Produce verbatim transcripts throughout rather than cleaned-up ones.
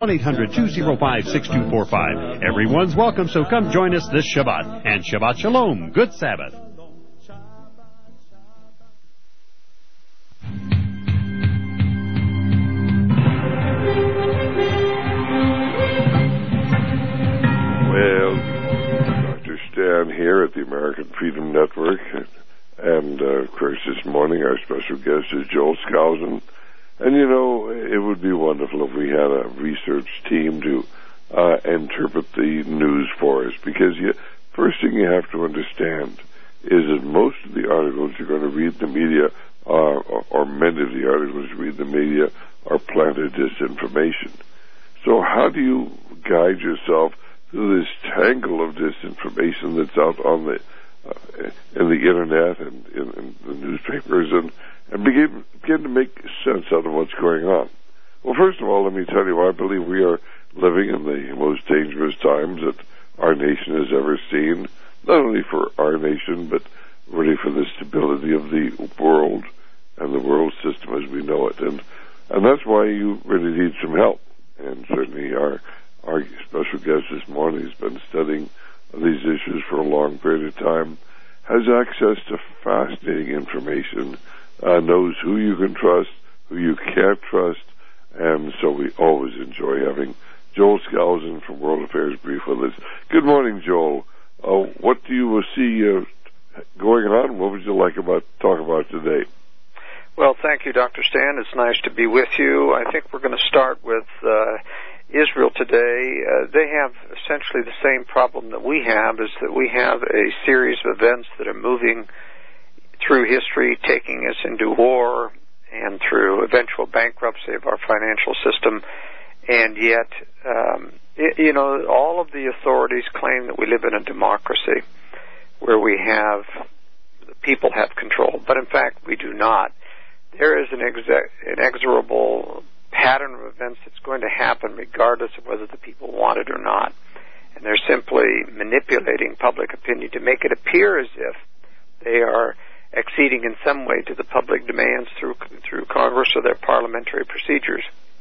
one eight hundred two oh five six two four five. Everyone's welcome, so come join us this Shabbat. And Shabbat Shalom. Good Sabbath. Well, Doctor Stan here at the American Freedom Network. And, uh, of course, this morning our special guest is Joel Skousen. And, you know, it would be wonderful if we had a research team to uh, interpret the news for us. Because you, first thing you have to understand is that most of the articles you're going to read in the media, uh, or, or many of the articles you read in the media, are planted disinformation. So how do you guide yourself through this tangle of disinformation that's out on the uh, in the internet and in, in the newspapers, and, and begin, begin to make sense out of what's going on? Well, first of all, let me tell you, I believe we are living in the most dangerous times that our nation has ever seen, not only for our nation, but really for the stability of the world and the world system as we know it. And, and that's why you really need some help. And certainly our Our special guest this morning has been studying these issues for a long period of time, has access to fascinating information, uh, knows who you can trust, who you can't trust, and so we always enjoy having Joel Skousen from World Affairs Brief with us. Good morning, Joel. Uh, what do you see uh, going on? What would you like about talk about today? Well, thank you, Doctor Stan. It's nice to be with you. I think we're going to start with uh, Israel today. Uh, they have essentially the same problem that we have, is that we have a series of events that are moving through history, taking us into war and through eventual bankruptcy of our financial system. And yet, um, it, you know, all of the authorities claim that we live in a democracy where we have, the people have control. But in fact, we do not. There is an exe- inexorable pattern of events that's going to happen regardless of whether the people want it or not. And they're simply manipulating public opinion to make it appear as if they are acceding in some way to the public demands through through Congress or their parliamentary procedures.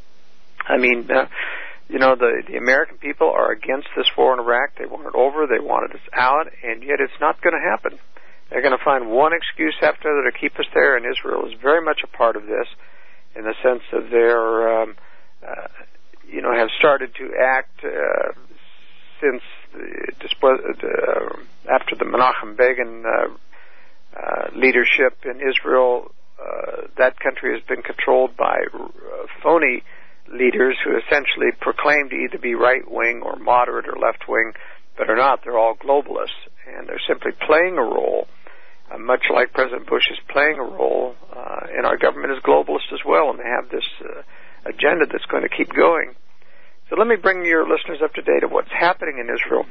I mean, uh, you know, the, the American people are against this war in Iraq. They want it over. They wanted us out, and yet it's not going to happen. They're going to find one excuse after another to keep us there, and Israel is very much a part of this, in the sense of their, um, uh, you know, have started to act uh, since the, uh, after the Menachem Begin uh, uh, leadership in Israel. Uh, that country has been controlled by uh, phony leaders who essentially proclaim to either be right-wing or moderate or left-wing, but are not. They're all globalists, and they're simply playing a role, uh, much like President Bush is playing a role, uh, and our government is globalist as well, and they have this uh, agenda that's going to keep going. So let me bring your listeners up to date of what's happening in Israel.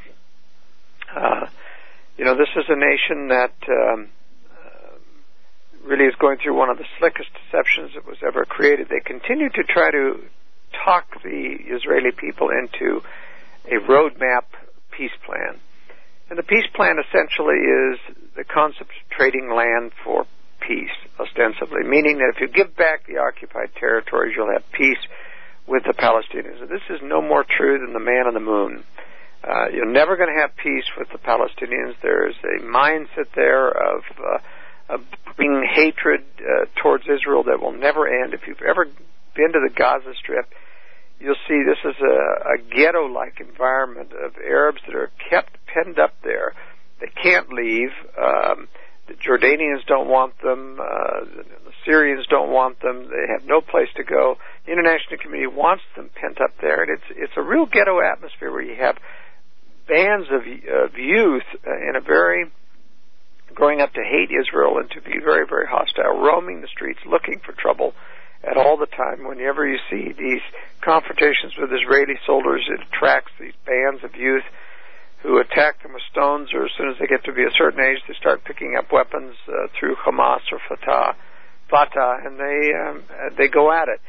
Uh, you know, this is a nation that um, uh, really is going through one of the slickest deceptions that was ever created. They continue to try to talk the Israeli people into a roadmap peace plan. And the peace plan essentially is the concept of trading land for peace, ostensibly, meaning that if you give back the occupied territories, you'll have peace with the Palestinians. And this is no more true than the man on the moon. Uh, you're never going to have peace with the Palestinians. There's a mindset there of, uh, of bringing hatred uh, towards Israel that will never end. If you've ever been to the Gaza Strip, you'll see this is a, a ghetto-like environment of Arabs that are kept penned up there. They can't leave. Um, the Jordanians don't want them. Uh, the, the Syrians don't want them. They have no place to go. The international community wants them pent up there. And it's it's a real ghetto atmosphere where you have bands of, of youth uh, in a very growing up to hate Israel and to be very, very hostile, roaming the streets looking for trouble at all the time. Whenever you see these confrontations with Israeli soldiers, it attracts these bands of youth who attack them with stones, or as soon as they get to be a certain age, they start picking up weapons uh, through Hamas or Fatah, Fatah, and they um, they go at it.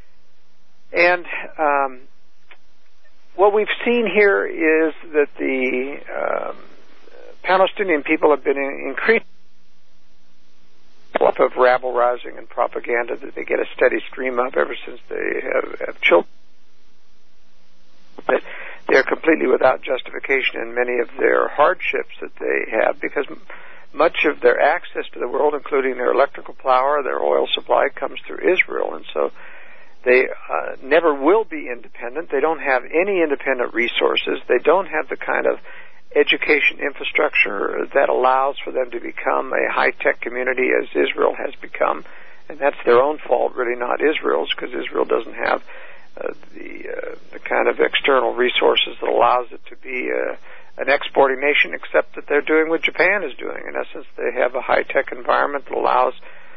And um, what we've seen here is that the um, Palestinian people have been increasing of rabble-rousing and propaganda that they get a steady stream of ever since they have, have children. completely without justification in many of their hardships that they have, because much of their access to the world, including their electrical power, their oil supply, comes through Israel. And so they uh, never will be independent. They don't have any independent resources. They don't have the kind of education infrastructure that allows for them to become a high-tech community as Israel has become. And that's their own fault, really, not Israel's, because Israel doesn't have uh, the, uh, the kind of external resources that allows it to be uh, an exporting nation, except that they're doing what Japan is doing. In essence, they have a high-tech environment that allows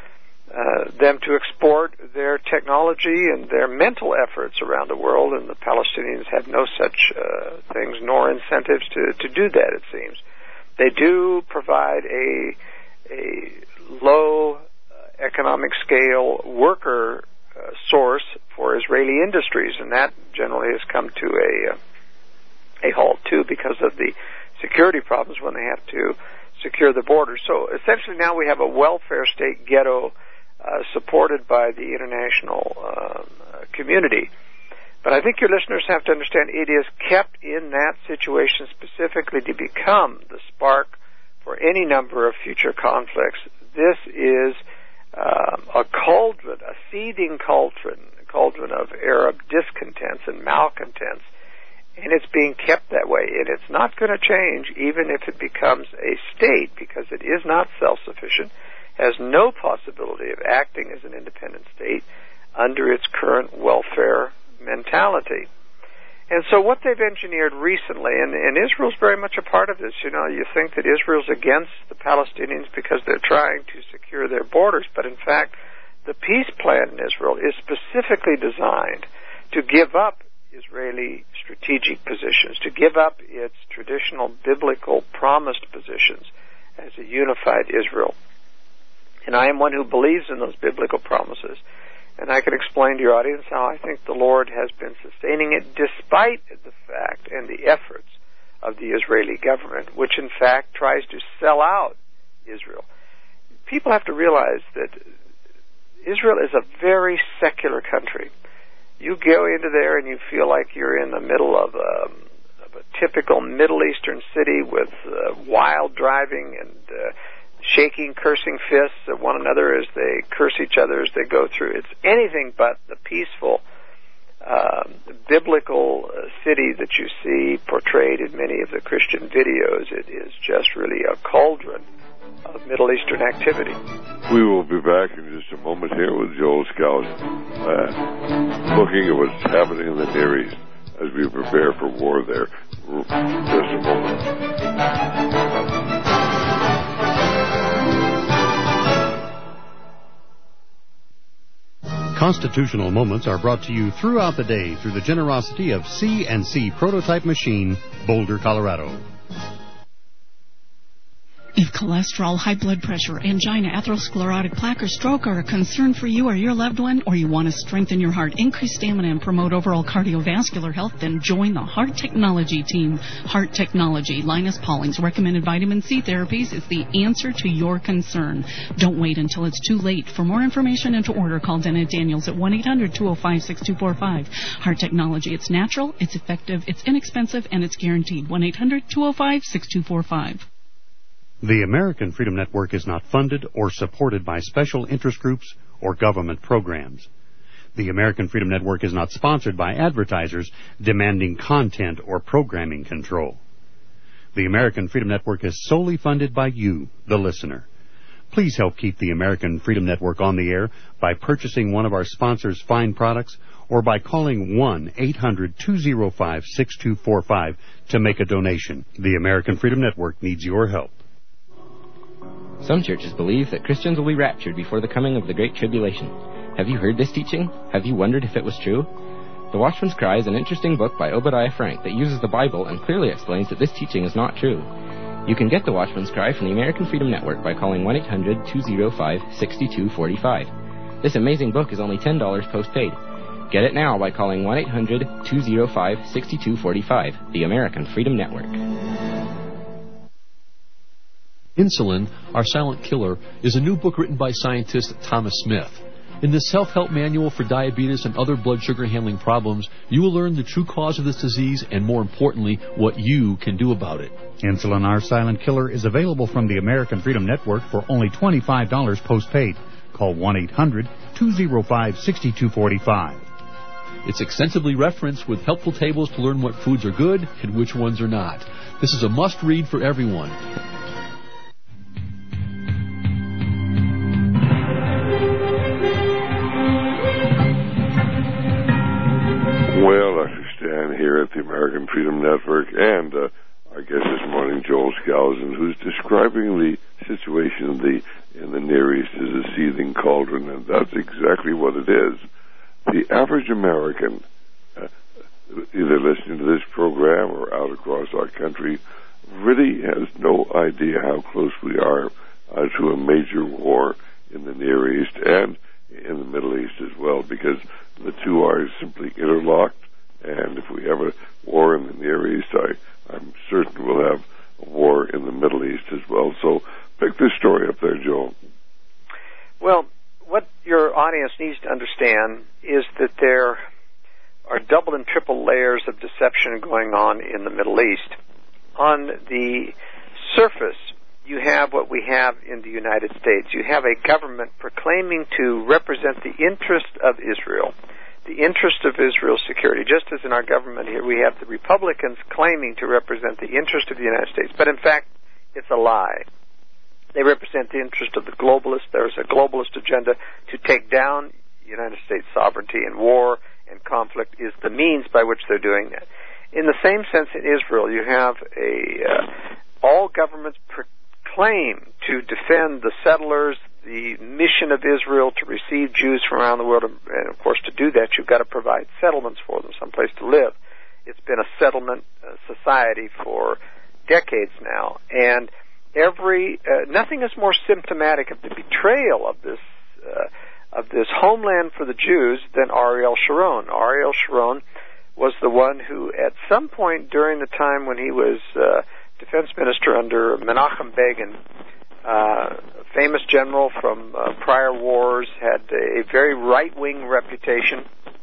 uh, them to export their technology and their mental efforts around the world, and the Palestinians have no such uh, things nor incentives to, to do that, it seems. They do provide a, a low uh, economic scale worker uh, source for Israeli industries, and that generally has come to a uh, a halt too because of the security problems when they have to secure the borders. So essentially now we have a welfare state ghetto uh, supported by the international uh, community. But I think your listeners have to understand it is kept in that situation specifically to become the spark for any number of future conflicts. This is uh, a cauldron, a seething cauldron, a cauldron of Arab discontents and malcontents. And it's being kept that way, and it's not going to change even if it becomes a state, because it is not self-sufficient, has no possibility of acting as an independent state under its current welfare mentality. And so what they've engineered recently, and, and Israel's very much a part of this, you know, you think that Israel's against the Palestinians because they're trying to secure their borders, but in fact, the peace plan in Israel is specifically designed to give up Israeli strategic positions, to give up its traditional biblical promised positions as a unified Israel. And I am one who believes in those biblical promises. And I can explain to your audience how I think the Lord has been sustaining it despite the fact and the efforts of the Israeli government, which in fact tries to sell out Israel. People have to realize that Israel is a very secular country. You go into there and you feel like you're in the middle of a, of a typical Middle Eastern city with uh, wild driving and uh, shaking, cursing fists at one another as they curse each other as they go through. It's anything but the peaceful, uh, biblical uh, city that you see portrayed in many of the Christian videos. It is just really a cauldron of Middle Eastern activity. We will be back in just a moment here with Joel Skousen, uh, looking at what's happening in the Near East as we prepare for war there. Just a moment. Constitutional Moments are brought to you throughout the day through the generosity of C and C Prototype Machine, Boulder, Colorado. If cholesterol, high blood pressure, angina, atherosclerotic plaque, or stroke are a concern for you or your loved one, or you want to strengthen your heart, increase stamina, and promote overall cardiovascular health, then join the Heart Technology team. Heart Technology, Linus Pauling's recommended vitamin C therapies, is the answer to your concern. Don't wait until it's too late. For more information and to order, call Dennett Daniels at one eight hundred two oh five six two four five. Heart Technology, it's natural, it's effective, it's inexpensive, and it's guaranteed. one eight hundred two oh five six two four five. The American Freedom Network is not funded or supported by special interest groups or government programs. The American Freedom Network is not sponsored by advertisers demanding content or programming control. The American Freedom Network is solely funded by you, the listener. Please help keep the American Freedom Network on the air by purchasing one of our sponsors' fine products or by calling one eight hundred two oh five six two four five to make a donation. The American Freedom Network needs your help. Some churches believe that Christians will be raptured before the coming of the Great Tribulation. Have you heard this teaching? Have you wondered if it was true? The Watchman's Cry is an interesting book by Obadiah Frank that uses the Bible and clearly explains that this teaching is not true. You can get the Watchman's Cry from the American Freedom Network by calling one eight hundred two oh five six two four five. This amazing book is only ten dollars postpaid. Get it now by calling one eight hundred two oh five six two four five, the American Freedom Network. Insulin, Our Silent Killer, is a new book written by scientist Thomas Smith. In the self-help manual for diabetes and other blood sugar handling problems, you will learn the true cause of this disease and, more importantly, what you can do about it. Insulin R Silent Killer is available from the American Freedom Network for only twenty-five dollars postpaid. Call one eight hundred two oh five six two four five. It's extensively referenced with helpful tables to learn what foods are good and which ones are not. This is a must-read for everyone. Well, Doctor Stan here at the American Freedom Network, and uh, our guest this morning, Joel Skousen, who's describing the situation in the, in the Near East as a seething cauldron, and that's exactly what it is. The average American, uh, either listening to this program or out across our country, really has no idea how close we are uh, to a major war in the Near East and in the Middle East as well, because the two are simply interlocked, and if we have a war in the Near East, I, I'm certain we'll have a war in the Middle East as well. So pick this story up there, Joel. Well, what your audience needs to understand is that there are double and triple layers of deception going on in the Middle East. On the surface, you have what we have in the United States. You have a government proclaiming to represent the interest of Israel, the interest of Israel's security. Just as in our government here, we have the Republicans claiming to represent the interest of the United States. But in fact, it's a lie. They represent the interest of the globalists. There's a globalist agenda to take down United States sovereignty, and war and conflict is the means by which they're doing that. In the same sense, in Israel, you have a uh, all governments proclaim to defend the settlers, the mission of Israel to receive Jews from around the world, and of course to do that you've got to provide settlements for them, someplace to live. It's been a settlement uh, society for decades now, and every uh, nothing is more symptomatic of the betrayal of this uh, of this homeland for the Jews than Ariel Sharon. Ariel Sharon was the one who, at some point during the time when he was uh, defense minister under Menachem Begin, uh, famous general from uh, prior wars, had a very right-wing reputation,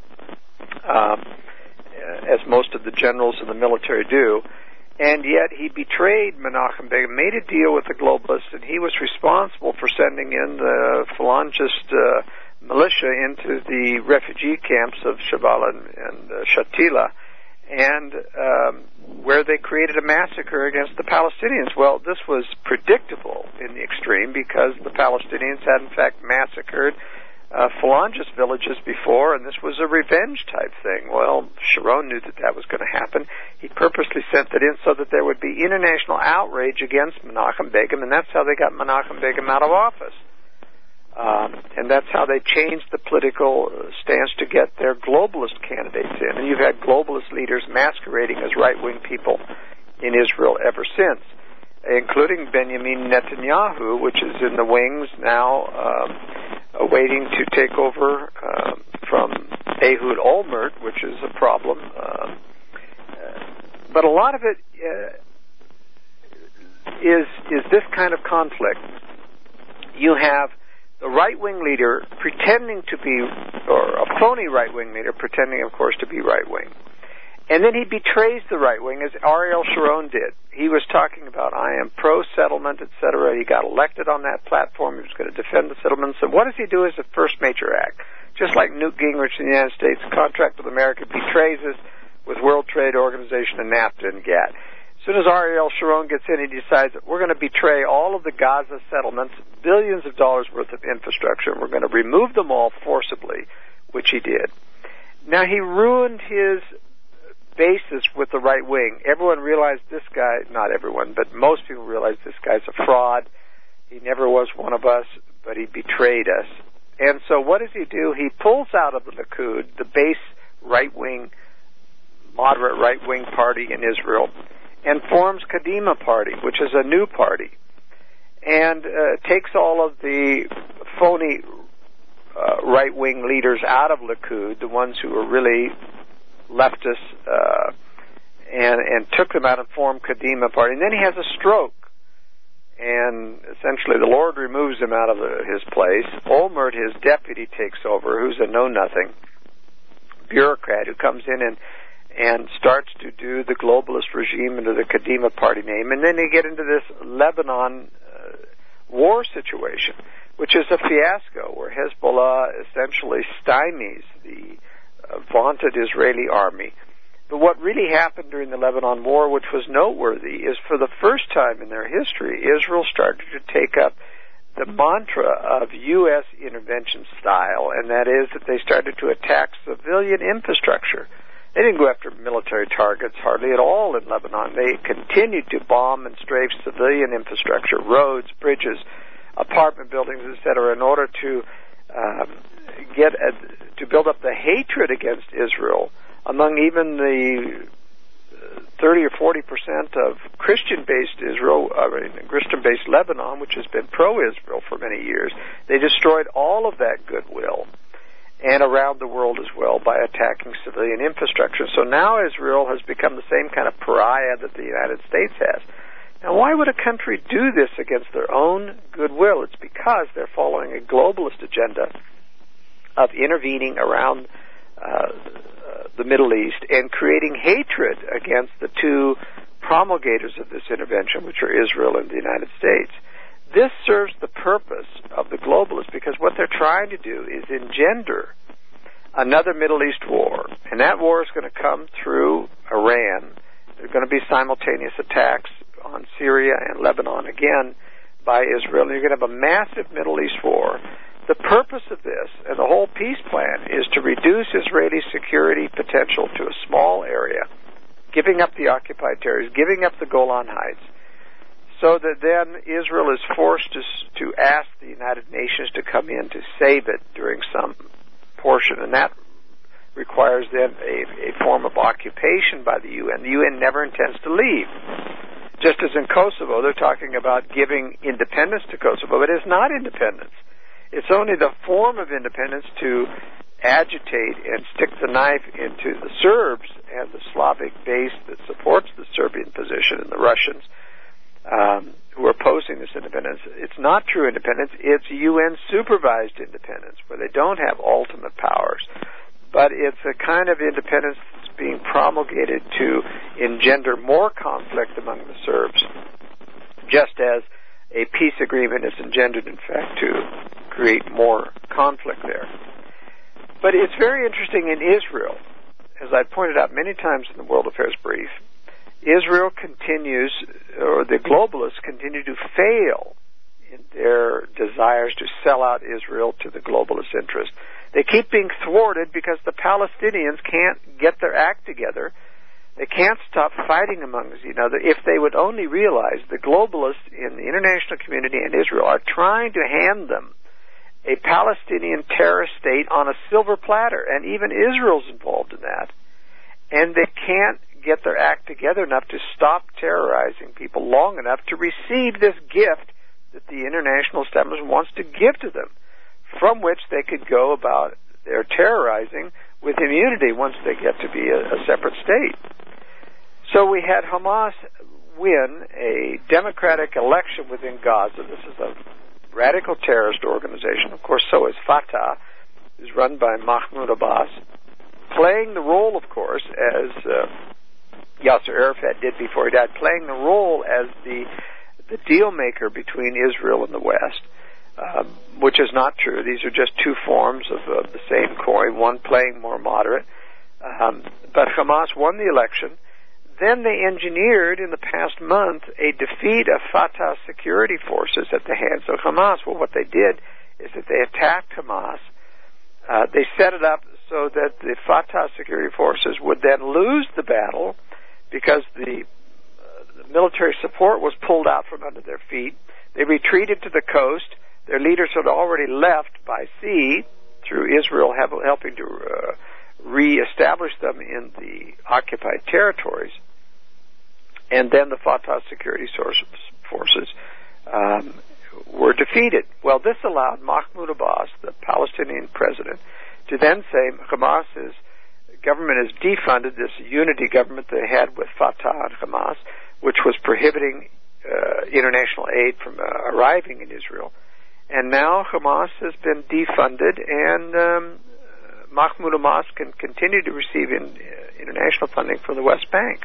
um, as most of the generals in the military do. And yet he betrayed Menachem Begin, made a deal with the globalists, and he was responsible for sending in the Phalangist uh, militia into the refugee camps of Shabala and, and uh, Shatila, and um, where they created a massacre against the Palestinians. Well, this was predictable in the extreme because the Palestinians had, in fact, massacred Uh, Phalangist villages before, and this was a revenge type thing. Well, Sharon knew that that was going to happen. He purposely sent it in so that there would be international outrage against Menachem Begin, and that's how they got Menachem Begin out of office. Um, and that's how they changed the political stance to get their globalist candidates in. And you've had globalist leaders masquerading as right-wing people in Israel ever since, including Benjamin Netanyahu, which is in the wings now, um, waiting to take over uh, from Ehud Olmert, which is a problem. Uh, but a lot of it uh, is is this kind of conflict. You have the right-wing leader pretending to be, or a phony right-wing leader pretending, of course, to be right-wing. And then he betrays the right wing, as Ariel Sharon did. He was talking about, I am pro-settlement, et cetera. He got elected on that platform. He was going to defend the settlements. And what does he do as the first major act? Just like Newt Gingrich in the United States, contract with America, betrays us with World Trade Organization and NAFTA and GATT. As soon as Ariel Sharon gets in, he decides that we're going to betray all of the Gaza settlements, billions of dollars worth of infrastructure, and we're going to remove them all forcibly, which he did. Now, he ruined his basis with the right wing. Everyone realized this guy, not everyone, but most people realized this guy's a fraud. He never was one of us, but he betrayed us. And so what does he do? He pulls out of the Likud, the base right-wing, moderate right-wing party in Israel, and forms Kadima Party, which is a new party, and uh, takes all of the phony uh, right-wing leaders out of Likud, the ones who are really leftists, uh, and, and took them out and formed Kadima Party. And then he has a stroke, and essentially the Lord removes him out of the, his place. Olmert, his deputy, takes over, who's a know-nothing bureaucrat who comes in and and starts to do the globalist regime under the Kadima party name. And then they get into this Lebanon uh, war situation, which is a fiasco, where Hezbollah essentially stymies the uh, vaunted Israeli army. But what really happened during the Lebanon war, which was noteworthy, is for the first time in their history, Israel started to take up the mantra of U S intervention style, and that is that they started to attack civilian infrastructure. They didn't go after military targets hardly at all in Lebanon. They continued to bomb and strafe civilian infrastructure, roads, bridges, apartment buildings, et cetera, in order to um, get a, to build up the hatred against Israel among even the thirty or forty percent of Christian-based Israel, I mean, Christian-based Lebanon, which has been pro-Israel for many years. They destroyed all of that goodwill, and around the world as well, by attacking civilian infrastructure. So now Israel has become the same kind of pariah that the United States has. Now, why would a country do this against their own goodwill? It's because they're following a globalist agenda of intervening around uh, the Middle East and creating hatred against the two promulgators of this intervention, which are Israel and the United States. This serves the purpose of the globalists, because what they're trying to do is engender another Middle East war, and that war is going to come through Iran. There are going to be simultaneous attacks on Syria and Lebanon again by Israel, and you're going to have a massive Middle East war. The purpose of this and the whole peace plan is to reduce Israeli security potential to a small area, giving up the occupied territories, giving up the Golan Heights, so that then Israel is forced to, to ask the United Nations to come in to save it during some portion, and that requires then a, a form of occupation by the U N. The U N never intends to leave. Just as in Kosovo, they're talking about giving independence to Kosovo, but it's not independence. It's only the form of independence to agitate and stick the knife into the Serbs and the Slavic base that supports the Serbian position and the Russians um, who are opposing this independence. It's not true independence. It's U N-supervised independence, where they don't have ultimate powers. But it's a kind of independence that's being promulgated to engender more conflict among the Serbs, just as a peace agreement is engendered, in fact, to create more conflict there. But it's very interesting in Israel, as I pointed out many times in the World Affairs Brief, Israel continues, or the globalists continue to fail in their desires to sell out Israel to the globalist interest. They keep being thwarted because the Palestinians can't get their act together. They can't stop fighting among each other. If they would only realize the globalists in the international community and Israel are trying to hand them a Palestinian terrorist state on a silver platter, and even Israel's involved in that. And they can't get their act together enough to stop terrorizing people long enough to receive this gift that the international establishment wants to give to them, from which they could go about their terrorizing with immunity once they get to be a, a separate state. So we had Hamas win a democratic election within Gaza. This is a radical terrorist organization. Of course, so is Fatah, who's run by Mahmoud Abbas, playing the role, of course, as uh, Yasser Arafat did before he died, playing the role as the the deal maker between Israel and the West, uh, which is not true. These are just two forms of uh, the same coin, one playing more moderate. Um, but Hamas won the election. Then they engineered in the past month a defeat of Fatah's security forces at the hands of Hamas. Well, what they did is that they attacked Hamas. Uh, they set it up so that the Fatah security forces would then lose the battle because the, uh, the military support was pulled out from under their feet. They retreated to the coast. Their leaders had already left by sea through Israel helping to uh, re-establish them in the occupied territories. And then the Fatah security forces um, were defeated. Well, this allowed Mahmoud Abbas, the Palestinian president, to then say Hamas's government has defunded this unity government they had with Fatah and Hamas, which was prohibiting uh, international aid from uh, arriving in Israel. And now Hamas has been defunded, and um, Mahmoud Hamas can continue to receive in, uh, international funding from the West Bank.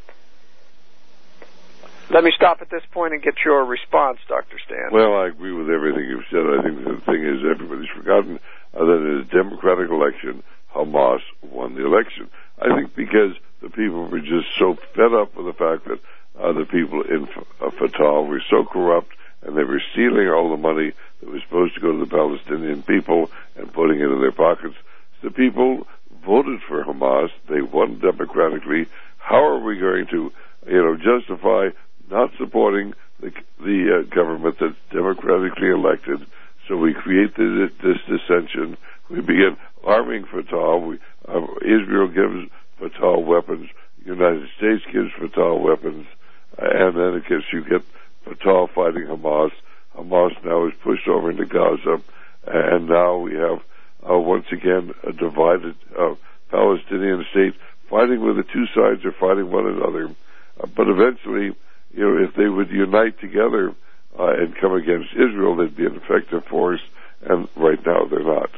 Let me stop at this point and get your response, Doctor Stan. Well, I agree with everything you've said. I think the thing is everybody's forgotten uh, that in a democratic election, Hamas won the election. I think because the people were just so fed up with the fact that uh, the people in F- uh, Fatah were so corrupt, and they were stealing all the money that was supposed to go to the Palestinian people and putting it in their pockets. The people voted for Hamas. They won democratically. How are we going to, you know, justify not supporting the, the uh, government that's democratically elected? So we create this, this dissension. We begin arming Fatah. We, uh, Israel gives Fatah weapons. The United States gives Fatah weapons. Uh, and then it gets, you get Fatah fighting Hamas. Hamas now is pushed over into Gaza. And now we have, uh, once again, a divided uh, Palestinian state fighting where the two sides are fighting one another. Uh, but eventually, you know, if they would unite together uh, and come against Israel, they'd be an effective force, and right now they're not.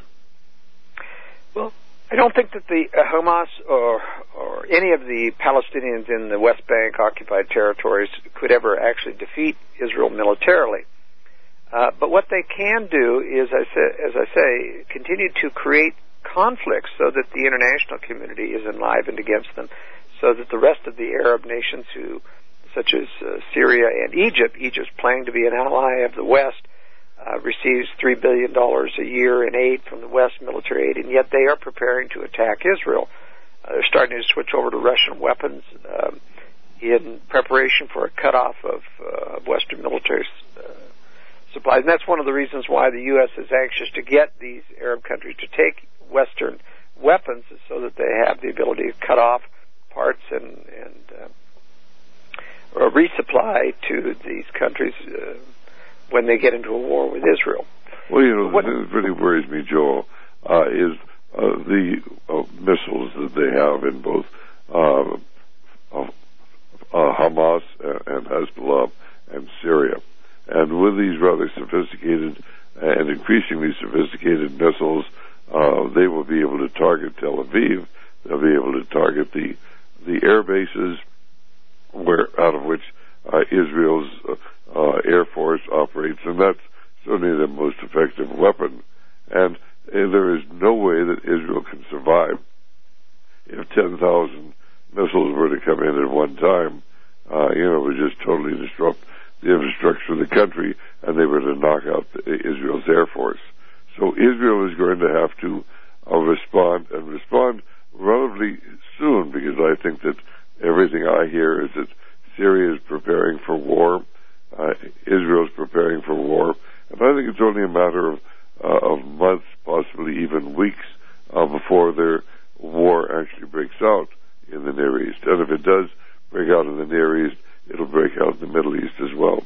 Well, I don't think that the uh, Hamas or or any of the Palestinians in the West Bank occupied territories could ever actually defeat Israel militarily. Uh, but what they can do is, I say, as I say, continue to create conflicts so that the international community is enlivened against them, so that the rest of the Arab nations who such as uh, Syria and Egypt, Egypt's playing to be an ally of the West, uh, receives three billion dollars a year in aid from the West, military aid, and yet they are preparing to attack Israel. Uh, they're starting to switch over to Russian weapons um, in preparation for a cutoff of uh, Western military uh, supplies. And that's one of the reasons why the U S is anxious to get these Arab countries to take Western weapons, is so that they have the ability to cut off parts and, and uh, or resupply to these countries uh, when they get into a war with Israel. Well, you know, what, the thing that really worries me, Joel, uh, is uh, the uh, missiles that they have in both uh, uh, uh, Hamas and Hezbollah and Syria. And with these rather sophisticated and increasingly sophisticated missiles, uh, they will be able to target Tel Aviv. They'll be able to target the the air bases where out of which uh, Israel's uh, uh, Air Force operates, and that's certainly the most effective weapon. And, and there is no way that Israel can survive if ten thousand missiles were to come in at one time. Uh, you know, it would just totally disrupt the infrastructure of the country, and they were to knock out the, Israel's Air Force. So Israel is going to have to uh, respond, and respond relatively soon, because I think that everything I hear is that Syria is preparing for war, uh, Israel is preparing for war, and I think it's only a matter of, uh, of months, possibly even weeks, uh, before their war actually breaks out in the Near East. And if it does break out in the Near East, it'll break out in the Middle East as well.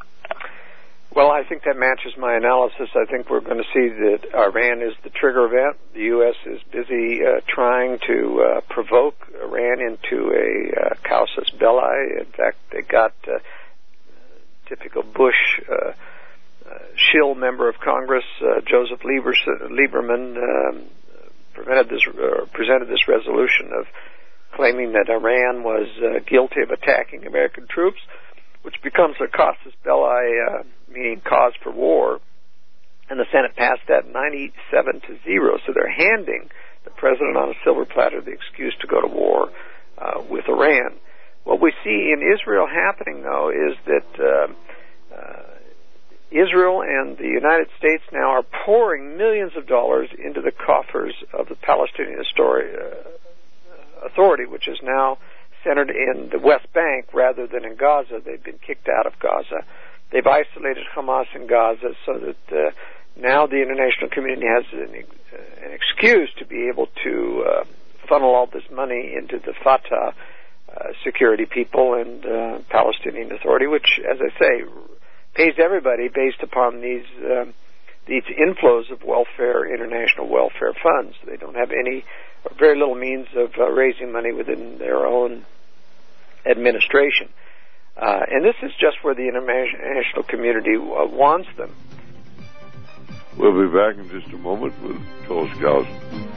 Well, I think that matches my analysis. I think we're going to see that Iran is the trigger event. The U S is busy uh, trying to uh, provoke Iran into a uh, casus belli. In fact, they got uh, typical Bush uh, uh, shill member of Congress, uh, Joseph Lieberman, um, prevented this, uh, presented this resolution of claiming that Iran was uh, guilty of attacking American troops, which becomes a casus belli, uh, meaning cause for war, and the Senate passed that ninety-seven to zero. So they're handing the president on a silver platter the excuse to go to war uh, with Iran. What we see in Israel happening, though, is that uh, uh, Israel and the United States now are pouring millions of dollars into the coffers of the Palestinian Authority, uh, Authority, which is now centered in the West Bank rather than in Gaza. They've been kicked out of Gaza. They've isolated Hamas in Gaza so that uh, now the international community has an, uh, an excuse to be able to uh, funnel all this money into the Fatah uh, security people and uh, Palestinian Authority, which, as I say, pays everybody based upon these uh, these inflows of welfare, international welfare funds. They don't have any or very little means of uh, raising money within their own administration. Uh, and this is just where the international community uh, wants them. We'll be back in just a moment with Joel Skousen.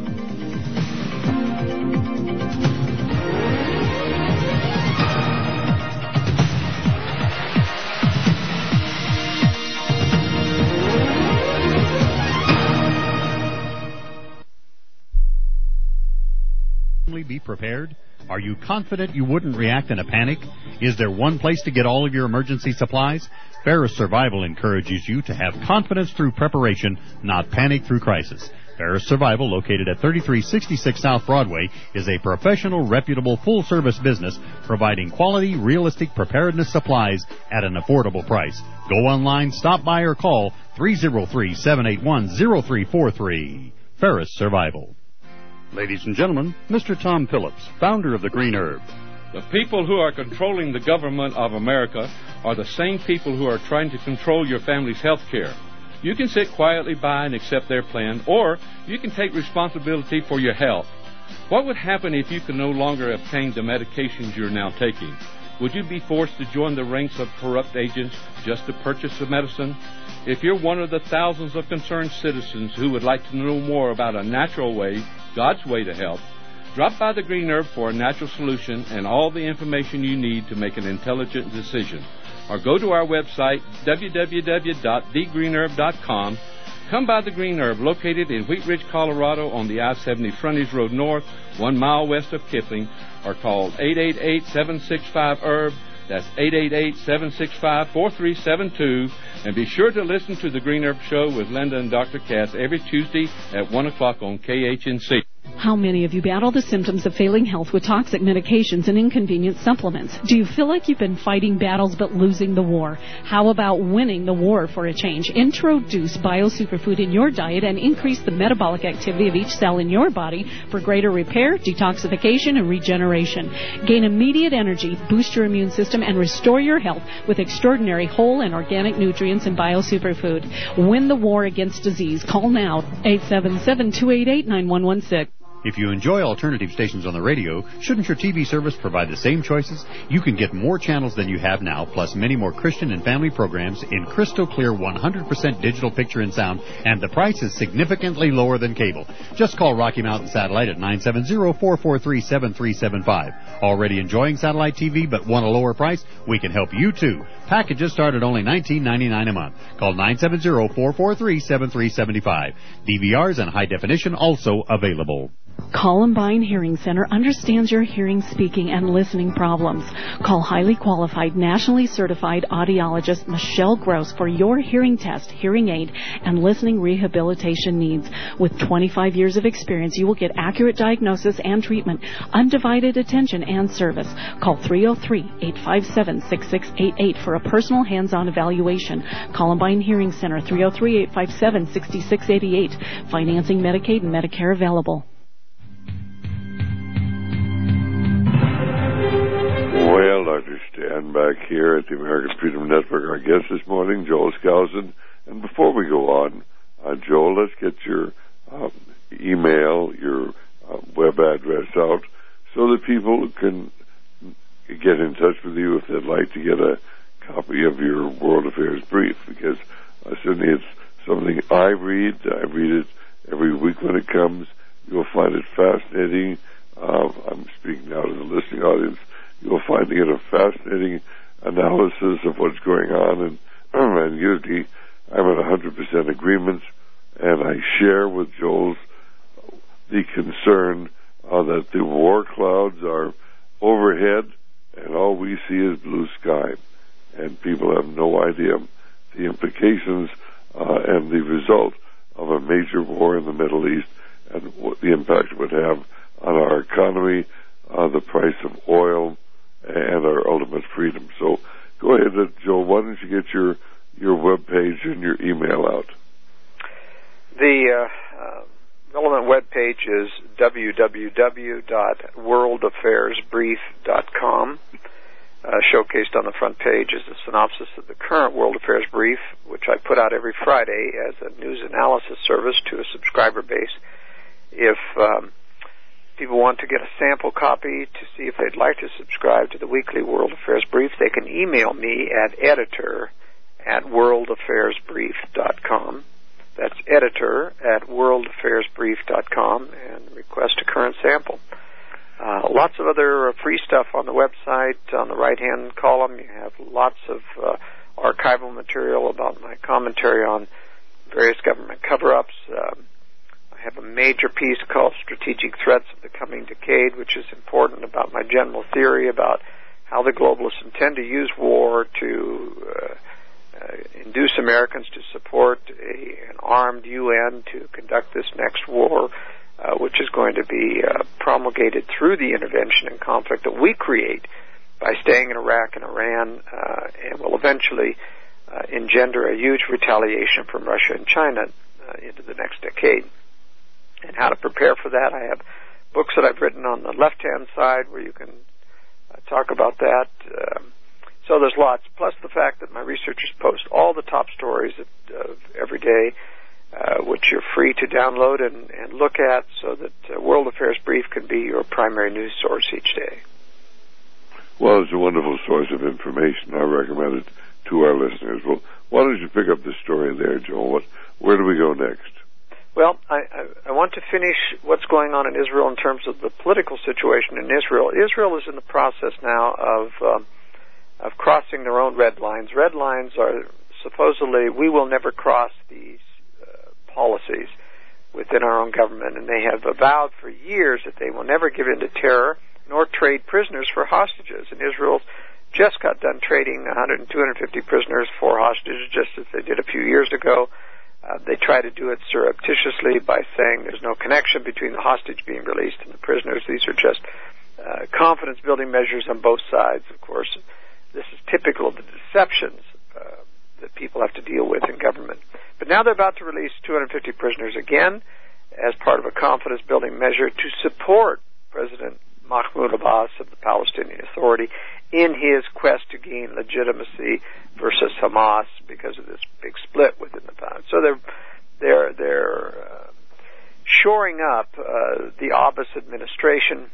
Be prepared? Are you confident you wouldn't react in a panic? Is there one place to get all of your emergency supplies? Ferris Survival encourages you to have confidence through preparation, not panic through crisis. Ferris Survival, located at thirty-three sixty-six South Broadway, is a professional, reputable, full-service business providing quality, realistic preparedness supplies at an affordable price. Go online, stop by, or call three oh three, seven eight one, oh three four three. Ferris Survival. Ladies and gentlemen, Mister Tom Phillips, founder of the Green Herb. The people who are controlling the government of America are the same people who are trying to control your family's health care. You can sit quietly by and accept their plan, or you can take responsibility for your health. What would happen if you could no longer obtain the medications you're now taking? Would you be forced to join the ranks of corrupt agents just to purchase the medicine? If you're one of the thousands of concerned citizens who would like to know more about a natural way, God's way to health, drop by the Green Herb for a natural solution and all the information you need to make an intelligent decision. Or go to our website, w w w dot the green herb dot com. Come by the Green Herb, located in Wheat Ridge, Colorado, on the I seventy Frontage Road North, one mile west of Kipling, or call eight eight eight, seven six five, herb. That's eight eight eight, seven six five, four three seven two. And be sure to listen to the Green Herb Show with Linda and Doctor Cass every Tuesday at one o'clock on K H N C. How many of you battle the symptoms of failing health with toxic medications and inconvenient supplements? Do you feel like you've been fighting battles but losing the war? How about winning the war for a change? Introduce BioSuperfood in your diet and increase the metabolic activity of each cell in your body for greater repair, detoxification, and regeneration. Gain immediate energy, boost your immune system, and restore your health with extraordinary whole and organic nutrients in BioSuperfood. Win the war against disease. Call now, eight seven seven, two eight eight, nine one one six. If you enjoy alternative stations on the radio, shouldn't your T V service provide the same choices? You can get more channels than you have now, plus many more Christian and family programs in crystal clear one hundred percent digital picture and sound, and the price is significantly lower than cable. Just call Rocky Mountain Satellite at nine seven zero, four four three, seven three seven five. Already enjoying satellite T V but want a lower price? We can help you too. Packages start at only nineteen ninety-nine a month. Call nine seven zero, four four three, seven three seven five. D V Rs and high definition also available. Columbine Hearing Center understands your hearing, speaking, and listening problems. Call highly qualified, nationally certified audiologist Michelle Gross for your hearing test, hearing aid, and listening rehabilitation needs. With twenty-five years of experience, you will get accurate diagnosis and treatment, undivided attention, and service. Call three oh three, eight five seven, six six eight eight for a personal hands-on evaluation. Columbine Hearing Center, three oh three, eight five seven, six six eight eight. Financing Medicaid and Medicare available. Well, Doctor Stan back here at the American Freedom Network. Our guest this morning, Joel Skousen. And before we go on, uh, Joel, let's get your um, email, your uh, web address out so that people can get in touch with you if they'd like to get a copy of your World Affairs Brief, because uh, certainly it's something I read. I read it every week when it comes. You'll find it fascinating. Uh, I'm speaking now to the listening audience. You'll find it a fascinating analysis of what's going on, and, and usually I'm in one hundred percent agreement, and I share with Joel's the concern uh, that the war clouds are overhead, and all we see is blue sky, and people have no idea the implications uh, and the result of a major war in the Middle East and what the impact it would have on our economy, uh, the price of oil, and our ultimate freedom. So go ahead, Joel. Why don't you get your your web page and your email out? The uh, uh, relevant web page is w w w dot world affairs brief dot com. Uh, showcased on the front page is a synopsis of the current World Affairs Brief, which I put out every Friday as a news analysis service to a subscriber base. If um, people want to get a sample copy to see if they'd like to subscribe to the weekly World Affairs Brief, they can email me at editor at world affairs brief dot com. That's editor at world affairs brief dot com and request a current sample. Uh, lots of other free stuff on the website. On the right-hand column, you have lots of uh, archival material about my commentary on various government cover-ups. Um, I have a major piece called Strategic Threats of the Coming Decade, which is important about my general theory about how the globalists intend to use war to uh, uh, induce Americans to support a, an armed U N to conduct this next war, uh, which is going to be uh, promulgated through the intervention and conflict that we create by staying in Iraq and Iran, uh, and will eventually uh, engender a huge retaliation from Russia and China uh, into the next decade. And how to prepare for that, I have books that I've written on the left-hand side where you can uh, talk about that. Um, so there's lots, plus the fact that my researchers post all the top stories of, of every day, uh, which you're free to download and, and look at, so that uh, World Affairs Brief can be your primary news source each day. Well, it's a wonderful source of information. I recommend it to our listeners. Well, why don't you pick up the story there, Joel? What, where do we go next? Well, I, I, I want to finish what's going on in Israel in terms of the political situation in Israel. Israel is in the process now of uh, of crossing their own red lines. Red lines are supposedly, we will never cross these uh, policies within our own government, and they have avowed for years that they will never give in to terror nor trade prisoners for hostages. And Israel just got done trading one hundred and two hundred fifty prisoners for hostages, just as they did a few years ago. Uh, they try to do it surreptitiously by saying there's no connection between the hostage being released and the prisoners. These are just uh, confidence-building measures on both sides. Of course, this is typical of the deceptions uh, that people have to deal with in government. But now they're about to release two hundred fifty prisoners again as part of a confidence-building measure to support President Mahmoud Abbas of the Palestinian Authority in his quest to gain legitimacy versus Hamas because of this big split within the Palestinians. So they're they're they're uh, shoring up uh, the Abbas administration,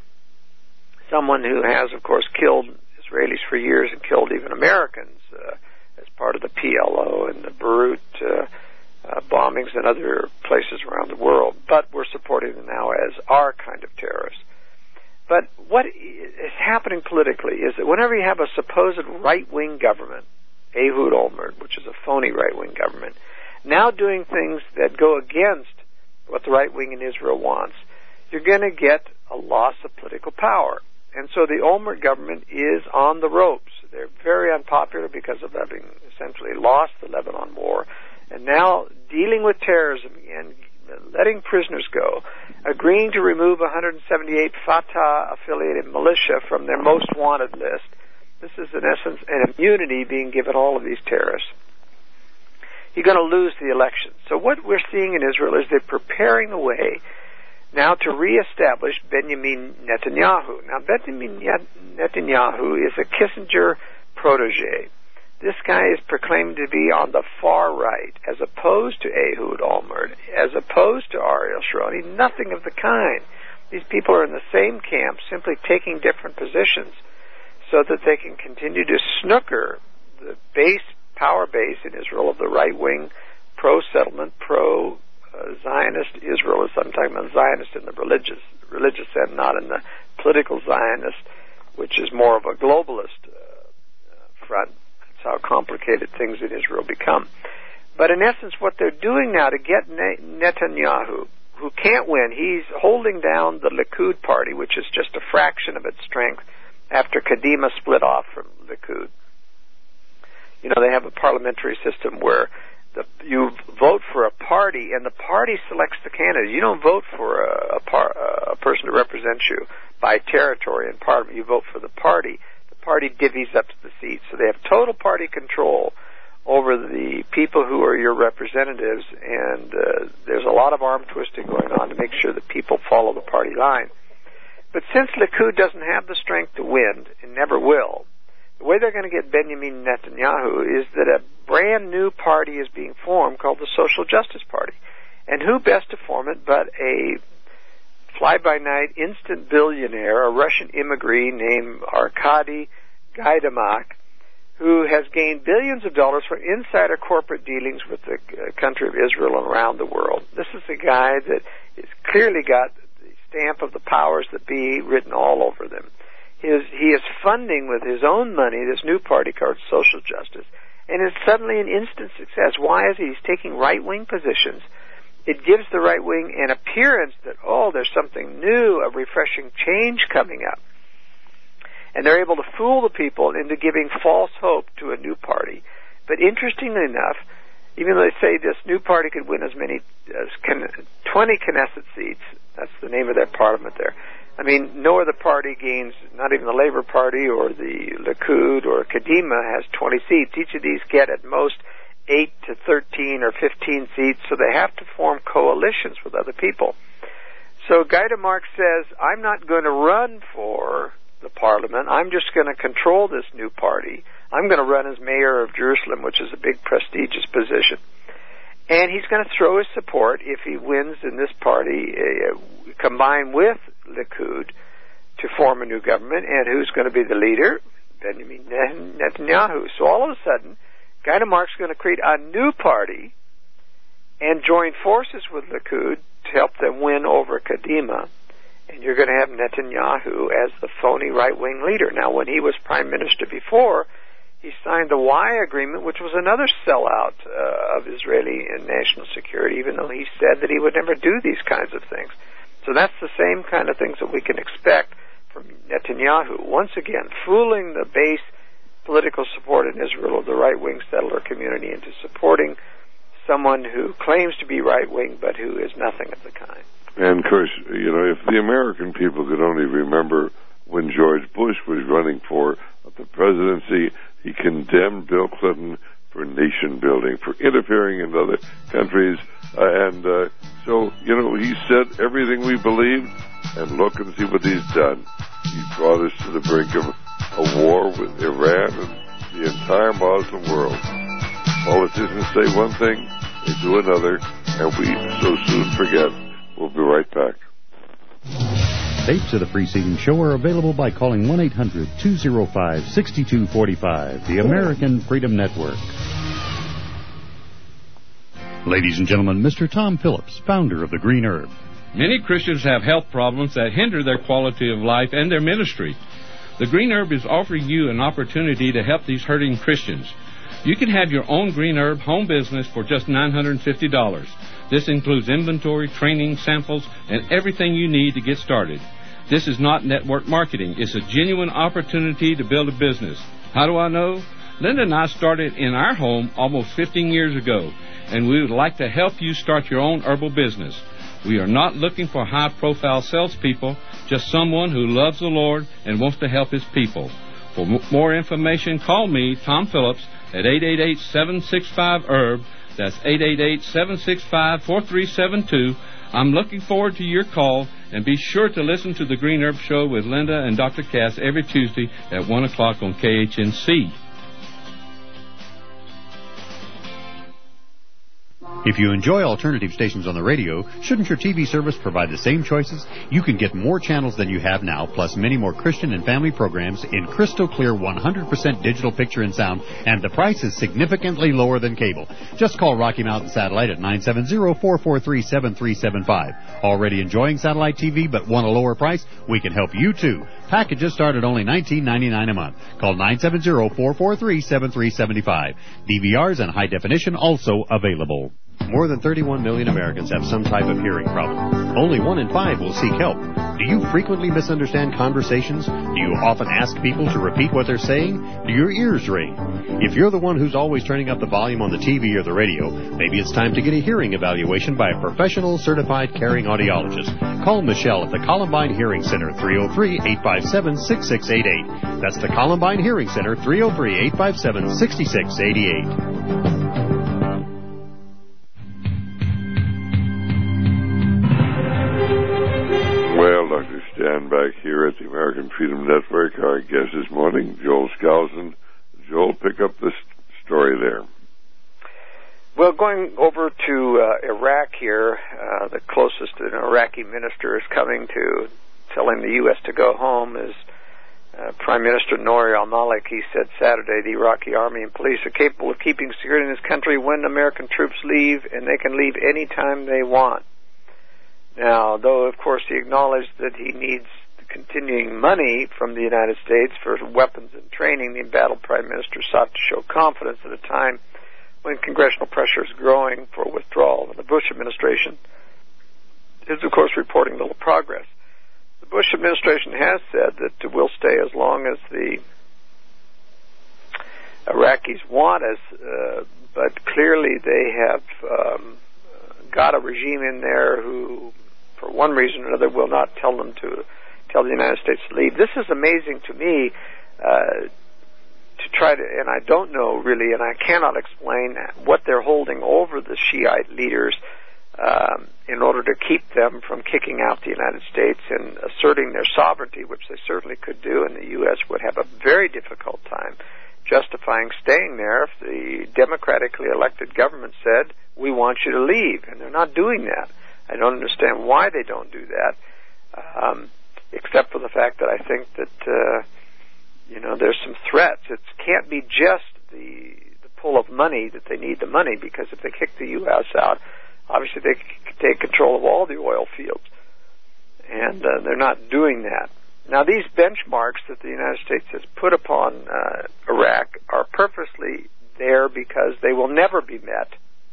someone who has, of course, killed Israelis for years and killed even Americans uh, as part of the P L O and the Beirut uh, uh, bombings and other places around the world. But we're supporting them now as our kind of terrorists. But what is happening politically is that whenever you have a supposed right-wing government, Ehud Olmert, which is a phony right-wing government, now doing things that go against what the right wing in Israel wants, you're going to get a loss of political power. And so the Olmert government is on the ropes. They're very unpopular because of having essentially lost the Lebanon war, and now dealing with terrorism and letting prisoners go, agreeing to remove one hundred seventy-eight Fatah-affiliated militia from their most wanted list. This is, in essence, an immunity being given all of these terrorists. You're going to lose the election. So what we're seeing in Israel is they're preparing the way now to reestablish Benjamin Netanyahu. Now, Benjamin Netanyahu is a Kissinger protege. This guy is proclaimed to be on the far right, as opposed to Ehud Olmert, as opposed to Ariel Sharon. Nothing of the kind. These people are in the same camp, simply taking different positions so that they can continue to snooker the base, power base in Israel of the right-wing, pro-settlement, pro-Zionist Israel. As I'm talking about Zionist in the religious, religious sense, not in the political Zionist, which is more of a globalist uh, front. How complicated things in Israel become. But in essence, what they're doing now to get Netanyahu, who can't win, he's holding down the Likud party, which is just a fraction of its strength after Kadima split off from Likud. You know, they have a parliamentary system where the, you vote for a party, and the party selects the candidate. You don't vote for a, a, par, a person to represent you by territory and parliament. You vote for the party. Party divvies up the seats, so they have total party control over the people who are your representatives, and uh, there's a lot of arm twisting going on to make sure that people follow the party line. But since Likud doesn't have the strength to win, and never will, the way they're going to get Benjamin Netanyahu is that a brand new party is being formed called the Social Justice Party. And who best to form it but a fly-by-night instant billionaire, a Russian immigrant named Arkady Gaidamak, who has gained billions of dollars from insider corporate dealings with the uh, country of Israel and around the world. This is a guy that has clearly got the stamp of the powers that be written all over them. His, he is funding with his own money this new party called Social Justice, and it's suddenly an instant success. Why is he? He's taking right-wing positions. It gives the right wing an appearance that, oh, there's something new, a refreshing change coming up. And they're able to fool the people into giving false hope to a new party. But interestingly enough, even though they say this new party could win as many as twenty Knesset seats, that's the name of their parliament there. I mean, no other party gains, not even the Labour Party or the Likud or Kadima has twenty seats. Each of these get at most eight to thirteen or fifteen seats, so they have to form coalitions with other people. So Gaidamak says, I'm not going to run for the parliament. I'm just going to control this new party. I'm going to run as mayor of Jerusalem, which is a big prestigious position. And he's going to throw his support, if he wins in this party, uh, combined with Likud, to form a new government. And who's going to be the leader? Benjamin Netanyahu. So all of a sudden, Gaidamak's going to create a new party and join forces with Likud to help them win over Kadima. And you're going to have Netanyahu as the phony right-wing leader. Now, when he was prime minister before, he signed the Y agreement, which was another sellout uh, of Israeli and national security, even though he said that he would never do these kinds of things. So that's the same kind of things that we can expect from Netanyahu. Once again, fooling the base political support in Israel of the right-wing settler community into supporting someone who claims to be right-wing but who is nothing of the kind. And, of course, you know, if the American people could only remember when George Bush was running for the presidency, he condemned Bill Clinton for nation building, for interfering in other countries. Uh, and uh, so, you know, he said everything we believed, and look and see what he's done. He brought us to the brink of a war with Iran and the entire Muslim world. Politicians say one thing, they do another, and we so soon forget. We'll be right back. Tapes of the preceding show are available by calling one eight hundred two oh five six two four five, the American Freedom Network. Ladies and gentlemen, Mister Tom Phillips, founder of the Green Herb. Many Christians have health problems that hinder their quality of life and their ministry. The Green Herb is offering you an opportunity to help these hurting Christians. You can have your own Green Herb home business for just nine hundred fifty dollars. This includes inventory, training, samples, and everything you need to get started. This is not network marketing. It's a genuine opportunity to build a business. How do I know? Linda and I started in our home almost fifteen years ago, and we would like to help you start your own herbal business. We are not looking for high-profile salespeople, just someone who loves the Lord and wants to help his people. For m- more information, call me, Tom Phillips, at eight eight eight, seven six five, herb. That's eight eight eight, seven six five, four three seven two. I'm looking forward to your call, and be sure to listen to the Green Herb Show with Linda and Doctor Cass every Tuesday at one o'clock on K H N C. If you enjoy alternative stations on the radio, shouldn't your T V service provide the same choices? You can get more channels than you have now, plus many more Christian and family programs in crystal clear one hundred percent digital picture and sound, and the price is significantly lower than cable. Just call Rocky Mountain Satellite at nine seven zero, four four three, seven three seven five. Already enjoying satellite T V but want a lower price? We can help you too. Packages start at only nineteen ninety-nine a month. Call nine seven zero, four four three, seven three seven five. D V Rs and high definition also available. More than thirty-one million Americans have some type of hearing problem. Only one in five will seek help. Do you frequently misunderstand conversations? Do you often ask people to repeat what they're saying? Do your ears ring? If you're the one who's always turning up the volume on the T V or the radio, maybe it's time to get a hearing evaluation by a professional, certified caring audiologist. Call Michelle at the Columbine Hearing Center, three oh three, eight five seven, six six eight eight. That's the Columbine Hearing Center, three oh three, eight five seven, six six eight eight. Well, Doctor Stan back here at the American Freedom Network. Our guest this morning, Joel Skousen. Joel, pick up this story there. Well, well, going over to uh, Iraq here, uh, the closest an Iraqi minister is coming to telling the U S to go home is uh, Prime Minister Nouri al-Malik. He said Saturday the Iraqi army and police are capable of keeping security in this country when American troops leave, and they can leave any time they want. Now, though, of course, he acknowledged that he needs continuing money from the United States for weapons and training, the embattled Prime Minister sought to show confidence at a time when congressional pressure is growing for withdrawal. And the Bush administration is, of course, reporting little progress. The Bush administration has said that it will stay as long as the Iraqis want us, uh, but clearly they have um, got a regime in there who, for one reason or another, will not tell them to tell the United States to leave. This is amazing to me. Uh, to try to, and I don't know really, and I cannot explain what they're holding over the Shiite leaders um, in order to keep them from kicking out the United States and asserting their sovereignty, which they certainly could do, and the U S would have a very difficult time justifying staying there if the democratically elected government said, we want you to leave, and they're not doing that. I don't understand why they don't do that, um, except for the fact that I think that uh, You know, there's some threats. It can't be just the the pull of money that they need the money, because if they kick the U S out, obviously they c- take control of all the oil fields. And uh, they're not doing that. Now, these benchmarks that the United States has put upon uh, Iraq are purposely there because they will never be met.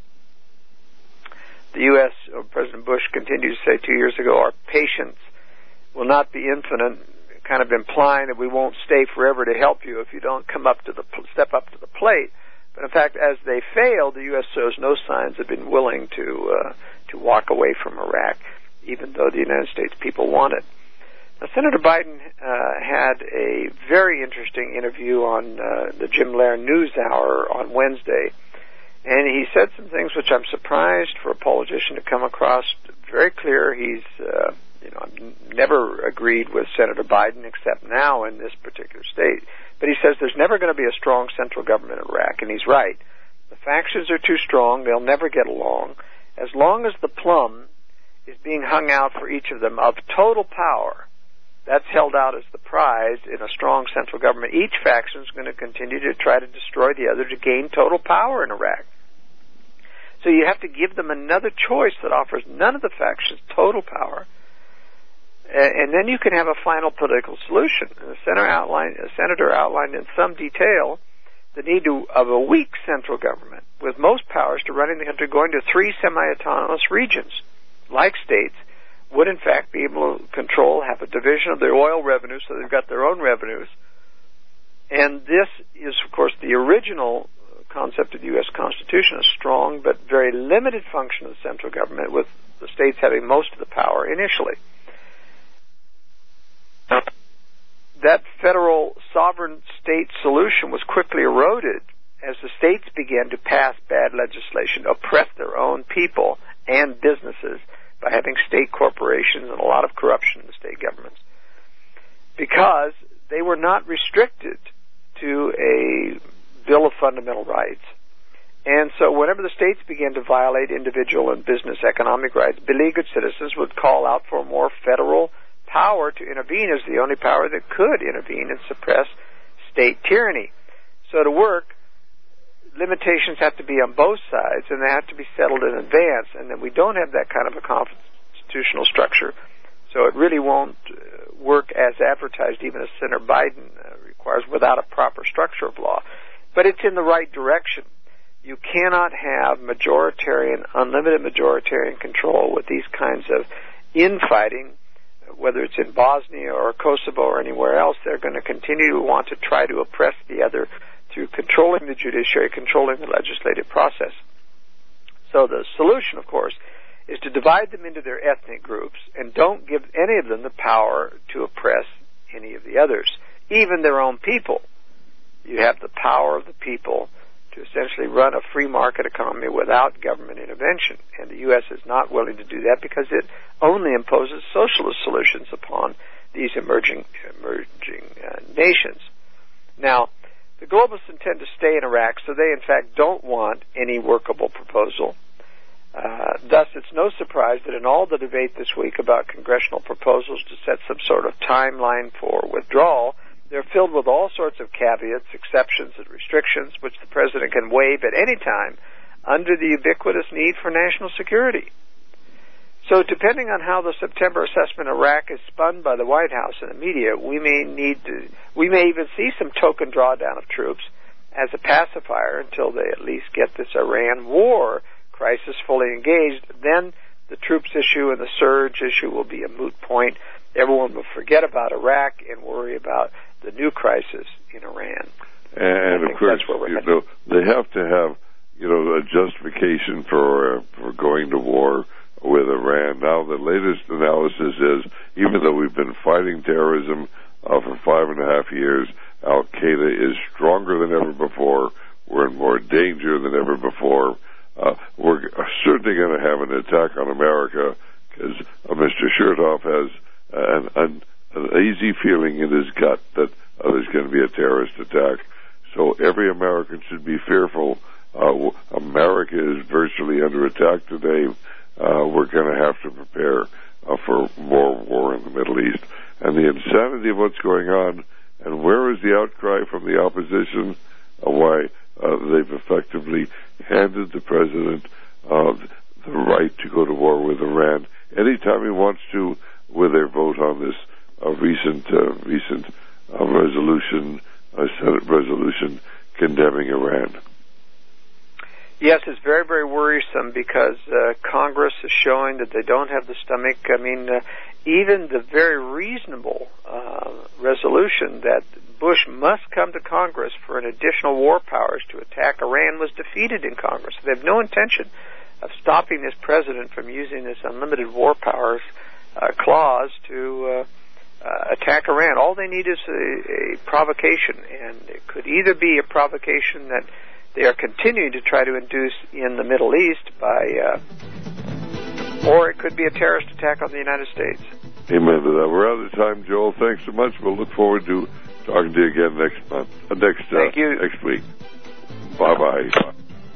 The U S, uh, President Bush continued to say two years ago, our patience will not be infinite, kind of implying that we won't stay forever to help you if you don't come up to the step up to the plate. But in fact, as they failed, the U S shows no signs of being willing to uh, to walk away from Iraq, even though the United States people want it. Now, Senator Biden uh, had a very interesting interview on uh, the Jim Lehrer NewsHour on Wednesday, and he said some things which I'm surprised for a politician to come across very clear. He's uh, You know, I've never agreed with Senator Biden except now in this particular state. But he says there's never going to be a strong central government in Iraq, and he's right. The factions are too strong. They'll never get along. As long as the plum is being hung out for each of them of total power, that's held out as the prize in a strong central government. Each faction is going to continue to try to destroy the other to gain total power in Iraq. So you have to give them another choice that offers none of the factions total power, and then you can have a final political solution. The senator outlined, the senator outlined in some detail the need to, of a weak central government with most powers to running the country going to three semi-autonomous regions, like states, would in fact be able to control, have a division of their oil revenues so they've got their own revenues. And this is, of course, the original concept of the U S Constitution, a strong but very limited function of the central government, with the states having most of the power initially. That federal sovereign state solution was quickly eroded as the states began to pass bad legislation, oppress their own people and businesses by having state corporations and a lot of corruption in the state governments, because they were not restricted to a Bill of Fundamental Rights. And so whenever the states began to violate individual and business economic rights, beleaguered citizens would call out for more federal power to intervene as the only power that could intervene and suppress state tyranny. So to work, limitations have to be on both sides, and they have to be settled in advance, and then we don't have that kind of a constitutional structure. So it really won't work as advertised, even as Senator Biden uh, requires, without a proper structure of law. But it's in the right direction. You cannot have majoritarian, unlimited majoritarian control with these kinds of infighting. Whether it's in Bosnia or Kosovo or anywhere else, they're going to continue to want to try to oppress the other through controlling the judiciary, controlling the legislative process. So the solution, of course, is to divide them into their ethnic groups and don't give any of them the power to oppress any of the others, even their own people. You have the power of the people to essentially run a free market economy without government intervention. And the U S is not willing to do that because it only imposes socialist solutions upon these emerging emerging uh, nations. Now, The globalists intend to stay in Iraq, so they, in fact, don't want any workable proposal. Uh, thus, it's no surprise that in all the debate this week about congressional proposals to set some sort of timeline for withdrawal, they're filled with all sorts of caveats, exceptions, and restrictions, which the president can waive at any time under the ubiquitous need for national security. So depending on how the September assessment of Iraq is spun by the White House and the media, we may need to, we may even see some token drawdown of troops as a pacifier until they at least get this Iran war crisis fully engaged. Then the troops issue and the surge issue will be a moot point. Everyone will forget about Iraq and worry about the new crisis in Iran. And of course, you know, they have to have, you know, a justification for uh, for going to war with Iran. Now, the latest analysis is, even though we've been fighting terrorism uh, for five and a half years, Al-Qaeda is stronger than ever before. We're in more danger than ever before. Uh, we're certainly going to have an attack on America because uh, Mister Chertoff has an, an, an easy feeling in his gut that uh, there's going to be a terrorist attack. So every American should be fearful. Uh, America is virtually under attack today. Uh, we're going to have to prepare uh, for more war in the Middle East. And the insanity of what's going on, and where is the outcry from the opposition? Uh, why uh, they've effectively handed the president uh, the right to go to war with Iran anytime he wants to, with their vote on this uh, recent uh, recent uh, resolution, uh, Senate resolution condemning Iran. Yes, it's very, very worrisome because uh, Congress is showing that they don't have the stomach. I mean, uh, even the very reasonable uh, resolution that Bush must come to Congress for an additional war powers to attack Iran was defeated in Congress. They have no intention of stopping this president from using this unlimited war powers uh, clause to uh, uh, attack Iran. All they need is a, a provocation, and it could either be a provocation that they are continuing to try to induce in the Middle East by, uh, or it could be a terrorist attack on the United States. Amen to that. We're out of time, Joel. Thanks so much. We'll look forward to talking to you again next month, uh, next uh, Thank you. next week. Bye bye.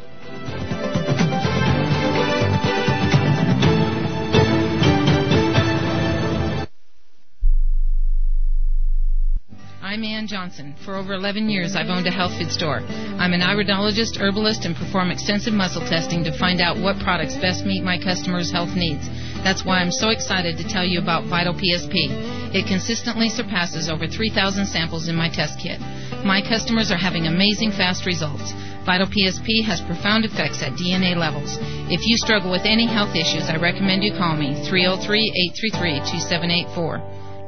I'm Ann Johnson. For over eleven years, I've owned a health food store. I'm an iridologist, herbalist, and perform extensive muscle testing to find out what products best meet my customers' health needs. That's why I'm so excited to tell you about Vital P S P. It consistently surpasses over three thousand samples in my test kit. My customers are having amazing fast results. Vital P S P has profound effects at D N A levels. If you struggle with any health issues, I recommend you call me, three oh three, eight three three, two seven eight four.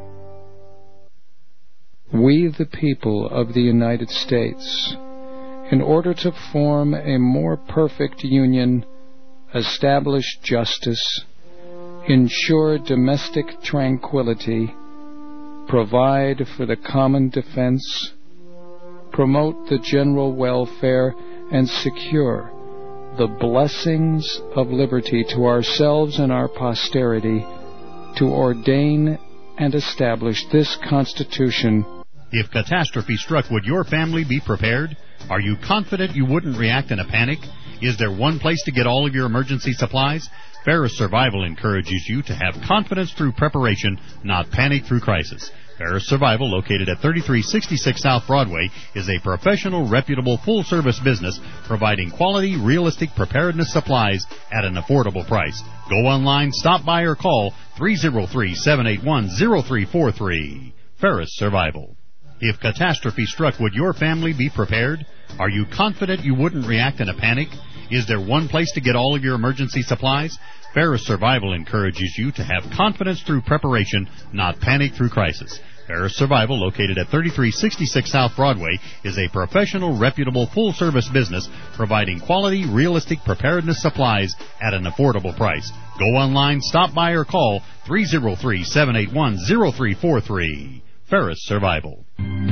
We, the people of the United States, in order to form a more perfect union, establish justice, ensure domestic tranquility, provide for the common defense, promote the general welfare, and secure the blessings of liberty to ourselves and our posterity, to ordain and establish this Constitution. If catastrophe struck, would your family be prepared? Are you confident you wouldn't react in a panic? Is there one place to get all of your emergency supplies? Ferris Survival encourages you to have confidence through preparation, not panic through crisis. Ferris Survival, located at thirty-three sixty-six South Broadway, is a professional, reputable, full-service business providing quality, realistic preparedness supplies at an affordable price. Go online, stop by, or call three oh three, seven eight one, oh three four three. Ferris Survival. If catastrophe struck, would your family be prepared? Are you confident you wouldn't react in a panic? Is there one place to get all of your emergency supplies? Ferris Survival encourages you to have confidence through preparation, not panic through crisis. Ferris Survival, located at thirty-three sixty-six South Broadway, is a professional, reputable, full-service business providing quality, realistic preparedness supplies at an affordable price. Go online, stop by, or call three oh three, seven eight one, oh three four three. Ferris Survival.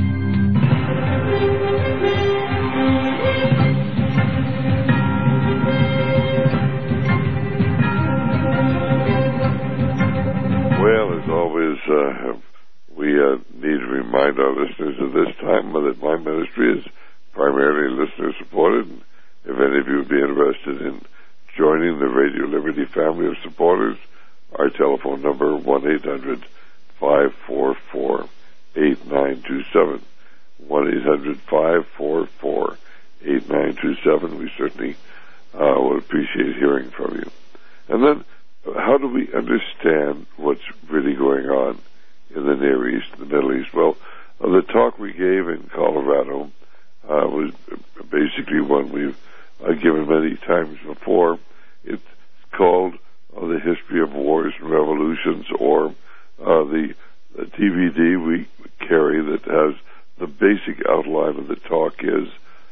Well, as always, uh, we uh, need to remind our listeners at this time that my ministry is primarily listener-supported. If any of you would be interested in joining the Radio Liberty family of supporters, our telephone number, one eight hundred five four four eight nine two seven. one eight hundred five four four eight nine two seven. We certainly uh, would appreciate hearing from you. And then, how do we understand what's really going on in the Near East, the Middle East? Well, uh, the talk we gave in Colorado uh, was basically one we've uh, given many times before. It's called uh, The History of Wars and Revolutions, or uh, the, the D V D we carry that has the basic outline of the talk is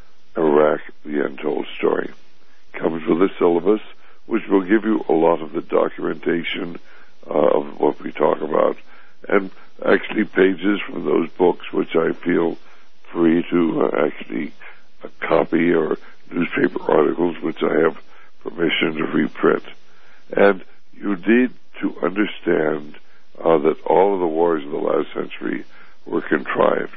Iraq, the Untold Story. Comes with a syllabus, which will give you a lot of the documentation uh, of what we talk about, and actually pages from those books, which I feel free to uh, actually uh, copy, or newspaper articles, which I have permission to reprint. And you need to understand uh, that all of the wars of the last century were contrived,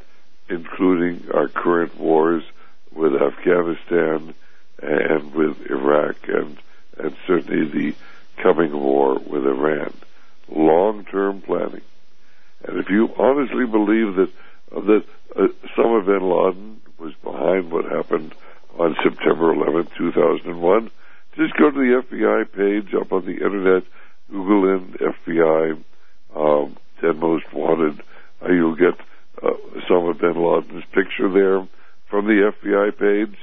including our current wars with Afghanistan and with Iraq, and, and certainly the coming war with Iran. Long-term planning. And if you honestly believe that uh, that uh, Osama bin Laden was behind what happened on September eleventh, two thousand one, just go to the F B I page up on the internet, Google in F B I um, ten Most Wanted. Uh, you'll get uh, Osama bin Laden's picture there from the F B I page,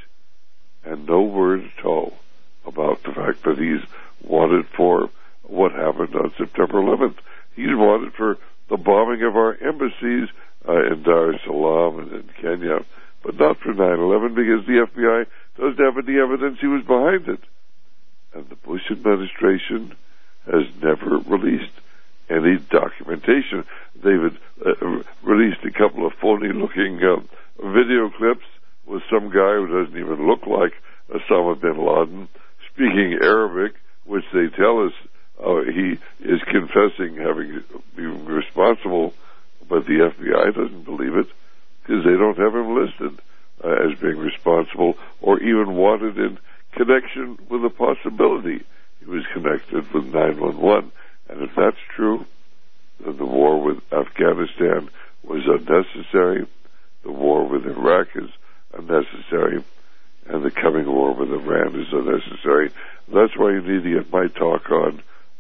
and no word at all about the fact that he's wanted for what happened on September eleventh. He's wanted for the bombing of our embassies uh, in Dar es Salaam and in Kenya, but not for nine eleven, because the F B I doesn't have any evidence he was behind it. And the Bush administration has never released any documentation. They've uh, released a couple of phony-looking uh, video clips with some guy who doesn't even look like Osama bin Laden speaking Arabic, which they tell us uh, he is confessing having been responsible, but the F B I doesn't believe it because they don't have him listed uh, as being responsible, or even wanted in connection with the possibility he was connected with nine one one. And if that's true, then the war with Afghanistan was unnecessary, the war with Iraq is unnecessary, and the coming war with Iran is unnecessary. That's why you need to get my talk on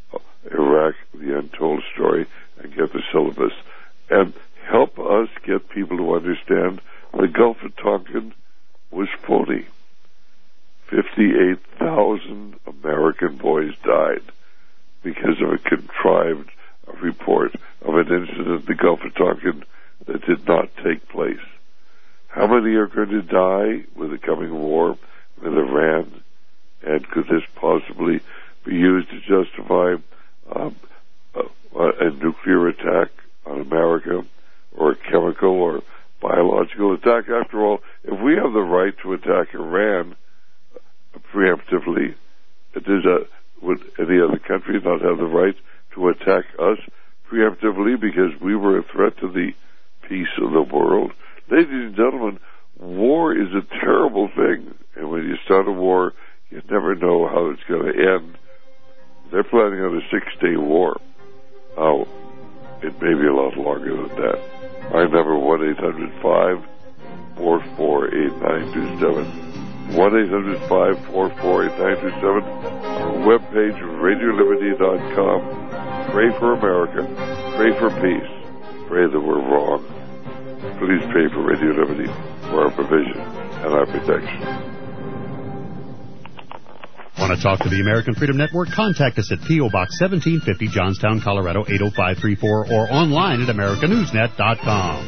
Iraq, the Untold Story, and get the syllabus. And help us get people to understand the Gulf of Tonkin was phony. fifty-eight thousand American boys died because of a contrived report of an incident in the Gulf of Tonkin that did not take place. How many are going to die with the coming war with Iran? And could this possibly be used to justify um, a, a nuclear attack on America, or a chemical or biological attack? After all, if we have the right to attack Iran preemptively, does a, would any other country not have the right to attack us preemptively because we were a threat to the peace of the world? Ladies and gentlemen, war is a terrible thing, and when you start a war, you never know how it's going to end. They're planning on a six-day war. Oh, it may be a lot longer than that. My number, one eight hundred five four four eight nine two seven. one eight hundred five four four eight nine two seven. Our webpage, radio liberty dot com. Pray for America. Pray for peace. Pray that we're wrong. Please pray for Radio Liberty for our provision and our protection. Want to talk to the American Freedom Network? Contact us at P O. Box seventeen fifty, Johnstown, Colorado eight oh five three four, or online at america news net dot com.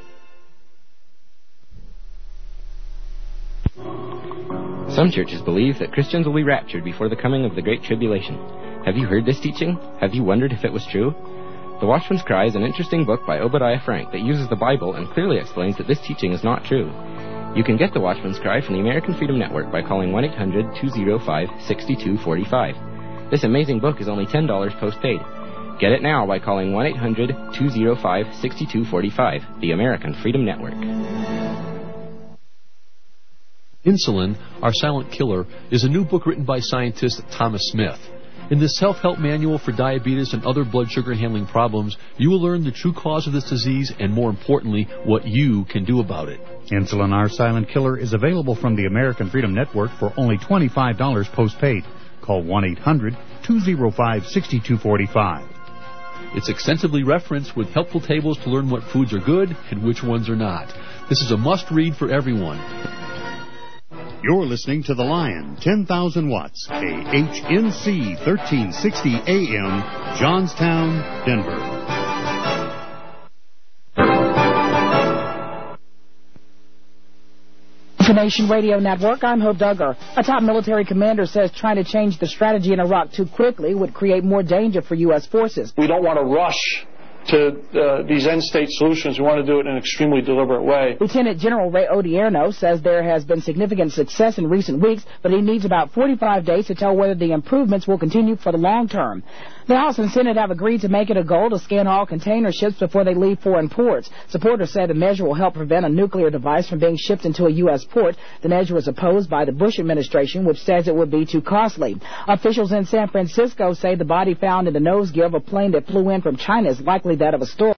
Some churches believe that Christians will be raptured before the coming of the Great Tribulation. Have you heard this teaching? Have you wondered if it was true? The Watchman's Cry is an interesting book by Obadiah Frank that uses the Bible and clearly explains that this teaching is not true. You can get the Watchman's Cry from the American Freedom Network by calling one eight hundred two oh five six two four five. This amazing book is only ten dollars postpaid. Get it now by calling one eight hundred two oh five six two four five, the American Freedom Network. Insulin, Our Silent Killer, is a new book written by scientist Thomas Smith. In this self-help manual for diabetes and other blood sugar handling problems, you will learn the true cause of this disease and, more importantly, what you can do about it. Insulin, Our Silent Killer is available from the American Freedom Network for only twenty-five dollars postpaid. Call one eight hundred two oh five six two four five. It's extensively referenced with helpful tables to learn what foods are good and which ones are not. This is a must-read for everyone. You're listening to The Lion, ten thousand watts, K H N C, thirteen sixty A M, Johnstown, Denver. Information Radio Network, I'm Hope Duggar. A top military commander says trying to change the strategy in Iraq too quickly would create more danger for U S forces. We don't want to rush to uh, these end-state solutions. We want to do it in an extremely deliberate way. Lieutenant General Ray Odierno says there has been significant success in recent weeks, but he needs about forty-five days to tell whether the improvements will continue for the long term. The House and Senate have agreed to make it a goal to scan all container ships before they leave foreign ports. Supporters say the measure will help prevent a nuclear device from being shipped into a U S port. The measure was opposed by the Bush administration, which says it would be too costly. Officials in San Francisco say the body found in the nose gear of a plane that flew in from China is likely that of a storm.